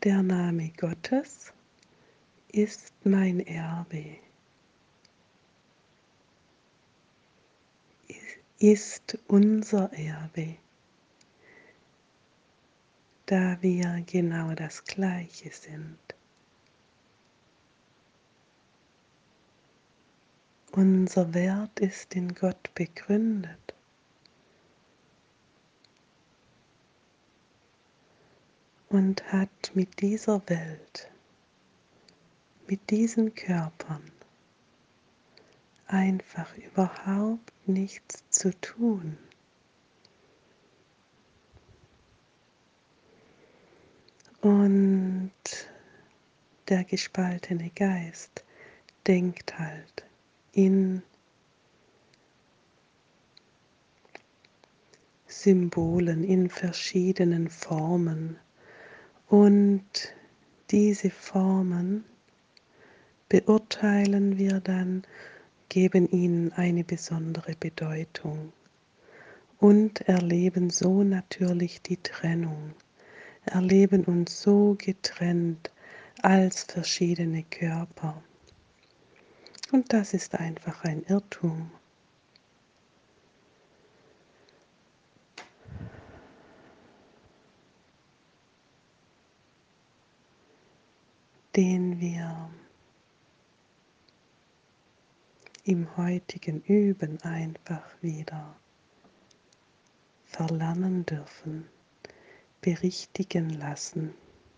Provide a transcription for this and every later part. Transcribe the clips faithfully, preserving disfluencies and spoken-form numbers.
Der Name Gottes ist mein Erbe, ist unser Erbe, da wir genau das Gleiche sind. Unser Wert ist in Gott begründet. Und hat mit dieser Welt, mit diesen Körpern einfach überhaupt nichts zu tun. Und der gespaltene Geist denkt halt in Symbolen, in verschiedenen Formen. Und diese Formen beurteilen wir dann, geben ihnen eine besondere Bedeutung und erleben so natürlich die Trennung, erleben uns so getrennt als verschiedene Körper. Und das ist einfach ein Irrtum. Den wir im heutigen Üben einfach wieder verlernen dürfen, berichtigen lassen.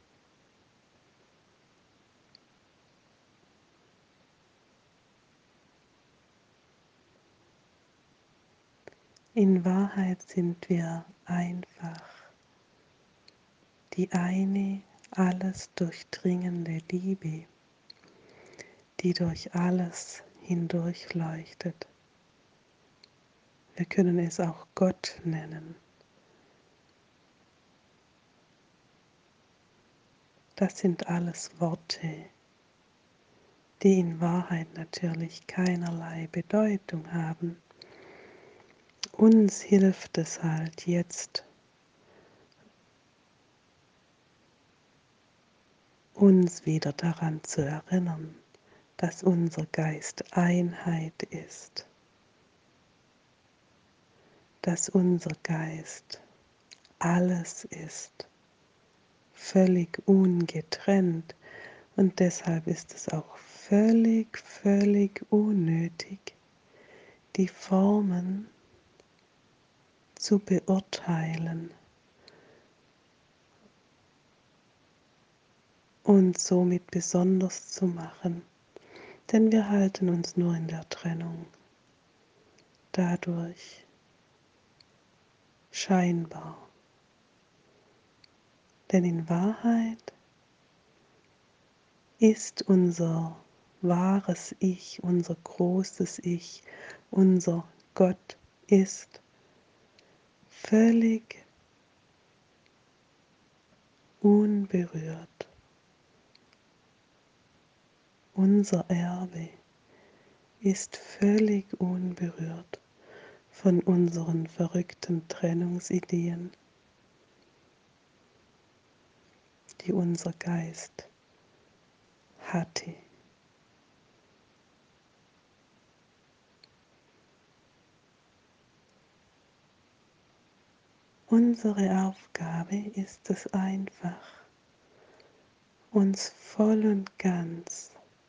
In Wahrheit sind wir einfach die eine alles durchdringende Liebe, die durch alles hindurch leuchtet. Wir können es auch Gott nennen. Das sind alles Worte, die in Wahrheit natürlich keinerlei Bedeutung haben. Uns hilft es halt jetzt, uns wieder daran zu erinnern, dass unser Geist Einheit ist, dass unser Geist alles ist, völlig ungetrennt, und deshalb ist es auch völlig, völlig unnötig, die Formen zu beurteilen und somit besonders zu machen, denn wir halten uns nur in der Trennung dadurch scheinbar. Denn in Wahrheit ist unser wahres Ich, unser großes Ich, unser Gott ist völlig unberührt. Unser Erbe ist völlig unberührt von unseren verrückten Trennungsideen, die unser Geist hatte. Unsere Aufgabe ist es einfach, uns voll und ganz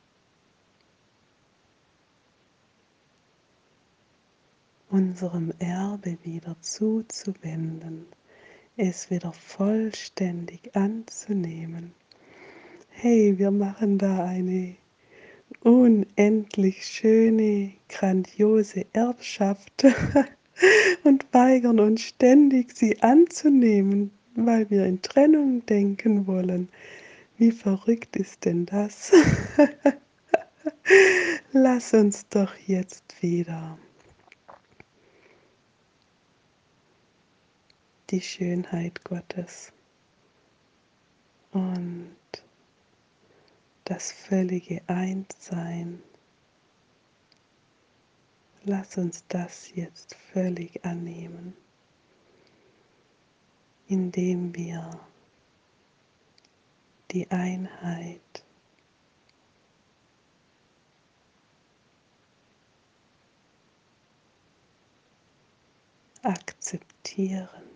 unserem Erbe wieder zuzuwenden, es wieder vollständig anzunehmen. Hey, wir machen da eine unendlich schöne, grandiose Erbschaft und weigern uns ständig, sie anzunehmen, weil wir in Trennung denken wollen. Wie verrückt ist denn das? Lass uns doch jetzt wieder die Schönheit Gottes und das völlige Einssein, lass uns das jetzt völlig annehmen, indem wir die Einheit. Akzeptieren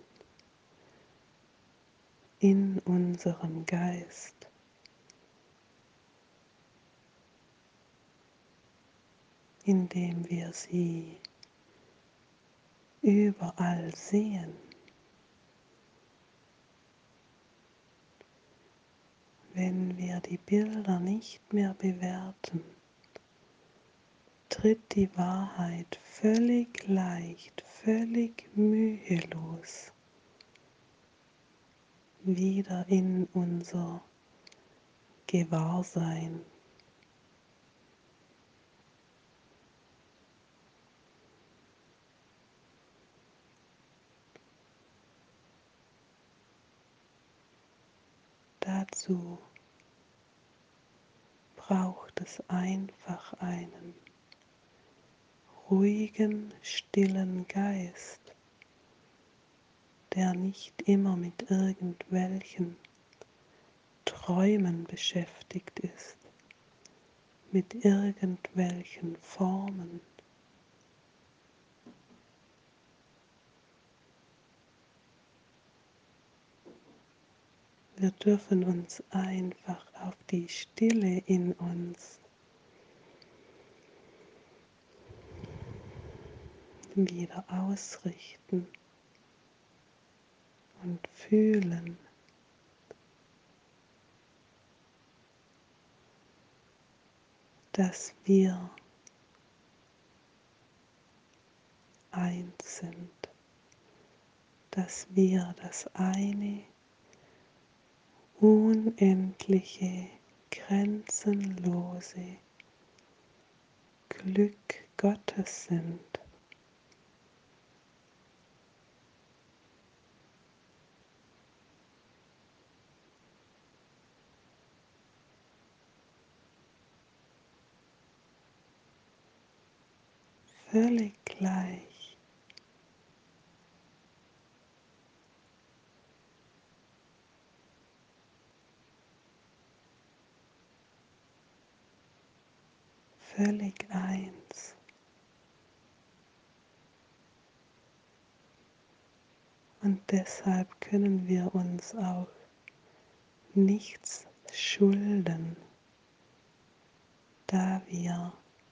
in unserem Geist, indem wir sie überall sehen. Wenn wir die Bilder nicht mehr bewerten, tritt die Wahrheit völlig leicht, völlig mühelos wieder in unser Gewahrsein. Dazu braucht es einfach einen ruhigen, stillen Geist, der nicht immer mit irgendwelchen Träumen beschäftigt ist, mit irgendwelchen Formen. Wir dürfen uns einfach auf die Stille in uns wieder ausrichten und fühlen, dass wir eins sind, dass wir das eine unendliche, grenzenlose Glück Gottes sind. Völlig gleich, völlig eins. Und deshalb können wir uns auch nichts schulden, da wir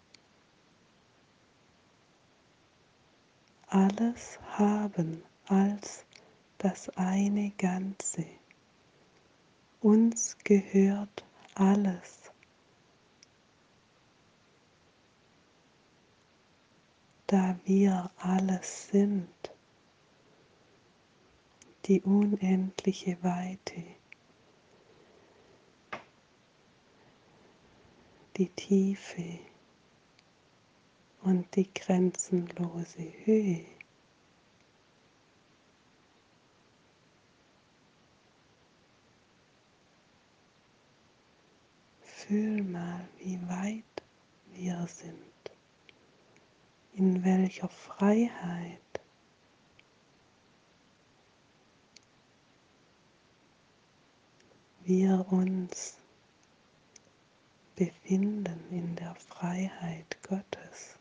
alles haben als das eine Ganze. Uns gehört alles, da wir alles sind, die unendliche Weite, die Tiefe und die grenzenlose Höhe. Fühl mal, wie weit wir sind, in welcher Freiheit wir uns befinden, in der Freiheit Gottes.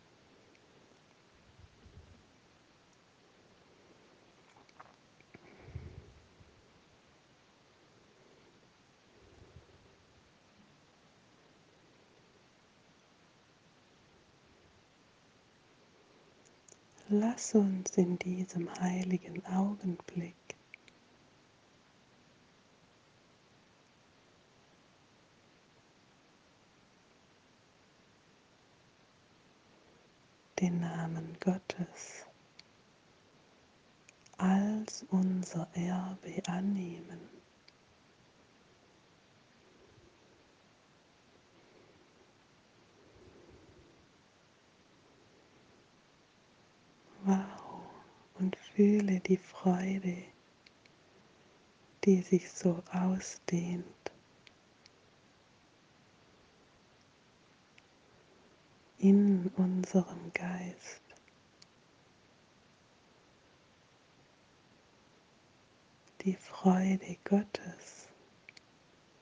Lass uns in diesem heiligen Augenblick den Namen Gottes als unser Erbe annehmen. Wow, und fühle die Freude, die sich so ausdehnt. In unserem Geist. Die Freude Gottes,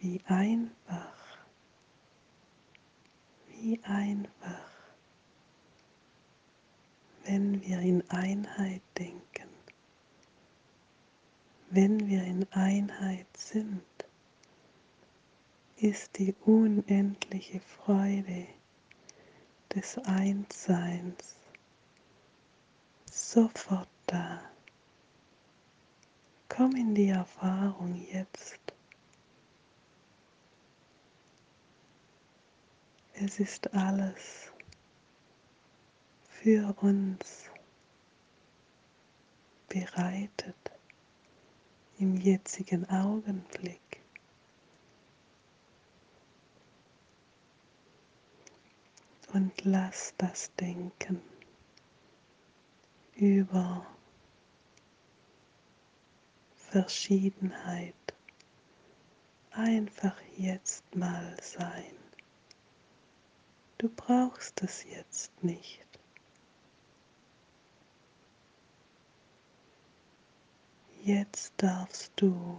wie einfach, wie einfach, wenn wir in Einheit denken, wenn wir in Einheit sind, ist die unendliche Freude des Einsseins sofort da. Komm in die Erfahrung jetzt. Es ist alles für uns bereitet im jetzigen Augenblick. Und lass das Denken über Verschiedenheit einfach jetzt mal sein. Du brauchst es jetzt nicht. Jetzt darfst du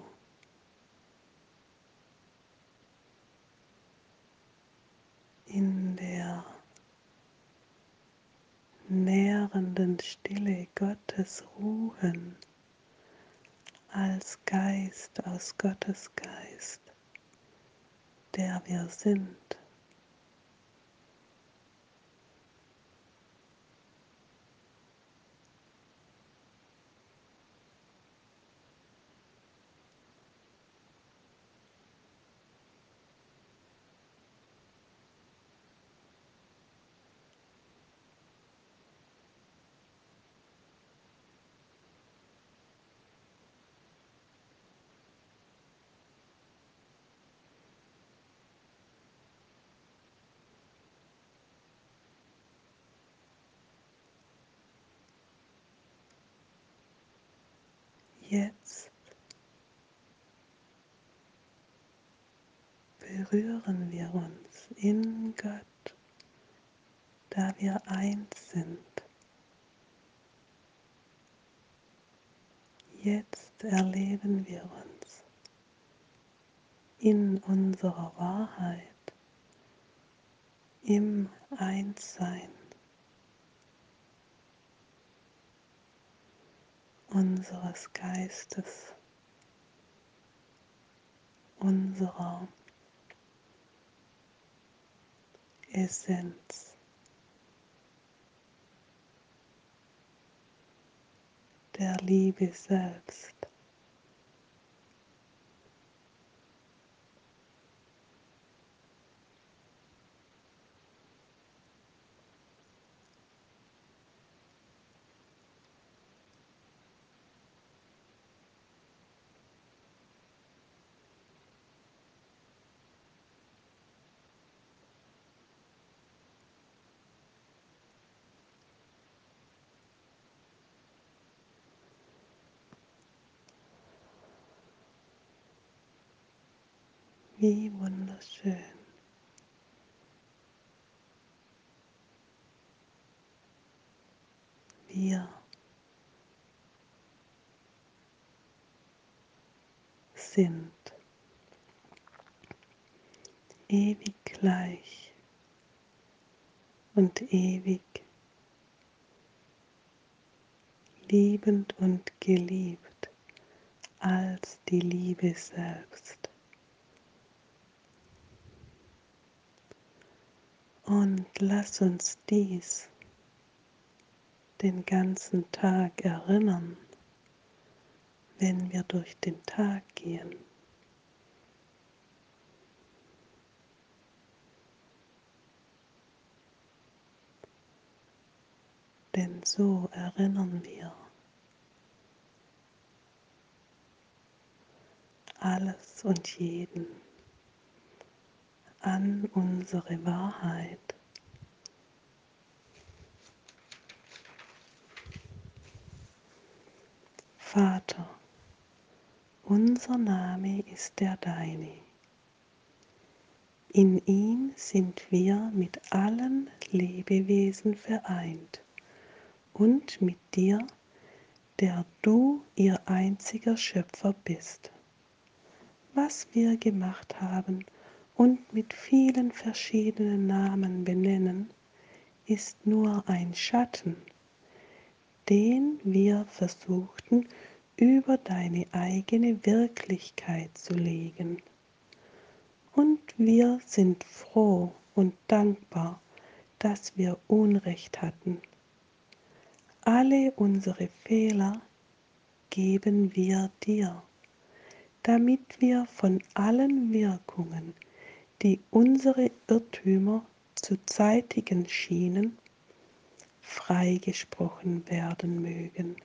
in der nährenden Stille Gottes ruhen, als Geist aus Gottes Geist, der wir sind. Jetzt berühren wir uns in Gott, da wir eins sind. Jetzt erleben wir uns in unserer Wahrheit, im Einssein unseres Geistes, unserer Essenz, der Liebe selbst. Wie wunderschön. Wir sind ewig gleich und ewig liebend und geliebt als die Liebe selbst. Und lass uns dies den ganzen Tag erinnern, wenn wir durch den Tag gehen. Denn so erinnern wir alles und jeden an unsere Wahrheit. Vater, unser Name ist der deine. In ihm sind wir mit allen Lebewesen vereint und mit dir, der du ihr einziger Schöpfer bist. was wir gemacht haben und mit vielen verschiedenen Namen benennen, ist nur ein Schatten, den wir versuchten über deine eigene Wirklichkeit zu legen. Und wir sind froh und dankbar, dass wir Unrecht hatten. Alle unsere Fehler geben wir dir, damit wir von allen Wirkungen, die unsere Irrtümer zu zeitigen schienen, freigesprochen werden mögen.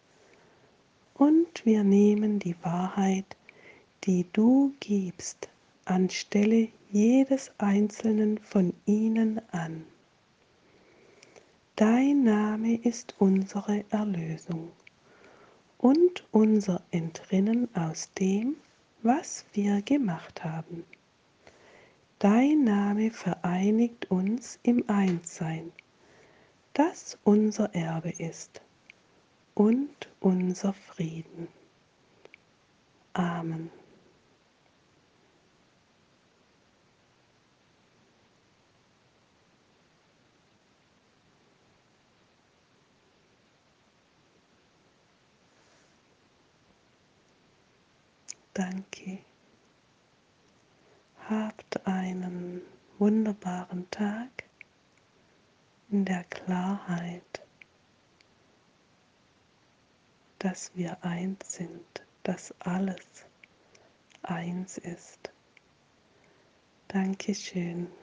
Und wir nehmen die Wahrheit, die du gibst, anstelle jedes einzelnen von ihnen an. Dein Name ist unsere Erlösung und unser Entrinnen aus dem, was wir gemacht haben. Dein Name vereinigt uns im Einssein, das unser Erbe ist und unser Frieden. Amen. Danke. Habt einen wunderbaren Tag in der Klarheit, dass wir eins sind, dass alles eins ist. Dankeschön.